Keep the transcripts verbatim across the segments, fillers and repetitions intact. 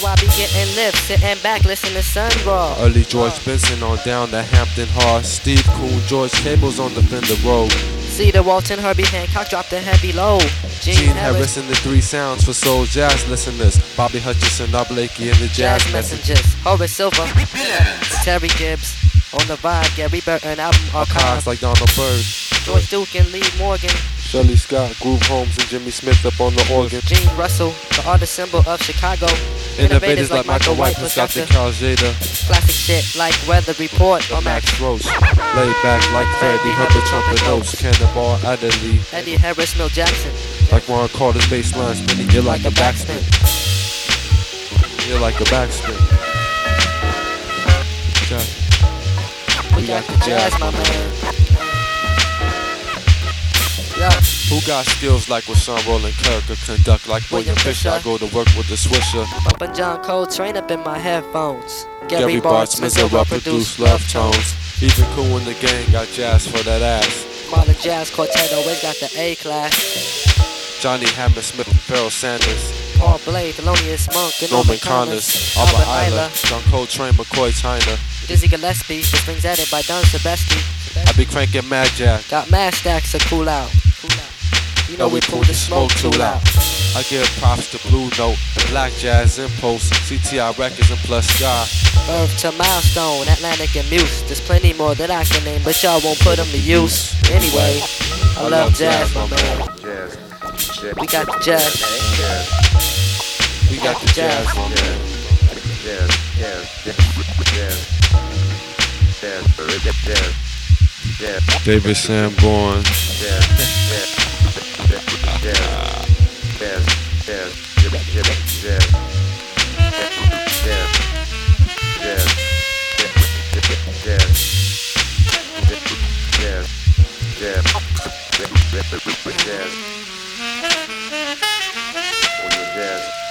I be getting lifts, sitting back, listening to Sun Raw. Early George Benson on down to Hampton Hall. Steve Coon, George Cables on the Fender Road. Cedar Walton, Herbie Hancock dropped a heavy low. Gene, Gene Harris, Harris and the Three Sounds for soul jazz listeners. Bobby Hutcherson, Bob Blakey and the Jazz, Jazz Messengers. Messengers. Horace Silver, Terry Gibbs. On the vibe, Gary Burton, album Archives archive. like Donald Byrd. George Duke and Lee Morgan. Shirley Scott, Groove Holmes and Jimmy Smith up on the organ. Gene Russell, the artist symbol of Chicago. Innovators like Michael White, plus Doctor Carl Jada. Classic shit like Weather Report or Max Max Roach. Laid back like Freddie Herbert, trumpet notes. Cannonball Adderley. Eddie Harris, Mill Jackson. Like Ron Carter's bass line spinning. You're like a backspin. You're like a backspin. Okay. We got the jazz, my man. Yeah. Who got skills like Rashawn Roland Kirk or conduct like William Fisher? I go to work with the Swisher. Bumpin' John Coltrane up in my headphones. Gary Bartz, Mizera produced love tones. Even Cool in the gang got jazz for that ass. Modern Jazz Quartet always got the A class. Johnny Hammersmith and Pharoah Sanders. Paul Blade, Thelonious Monk, and Norman Norman Connors, Connors. Albert Albert Eiler, Eiler. John Coltrane, McCoy Tyner. Dizzy Gillespie, the strings added by Don Sebesky. I be cranking Mad Jack. Got mad stacks to cool out. Cool out. You know No, we pull the smoke too loud. I give props to Blue Note, Black Jazz Impulse, C T I Records, and Plus Sky. Earth to Milestone, Atlantic and Muse. There's plenty more that I can name, but y'all won't put them to use. Anyway, I love jazz, my man. We got the jazz. We got the jazz, my man. David Sanborn.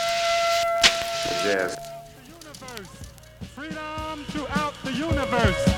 Jazz. Freedom throughout the universe.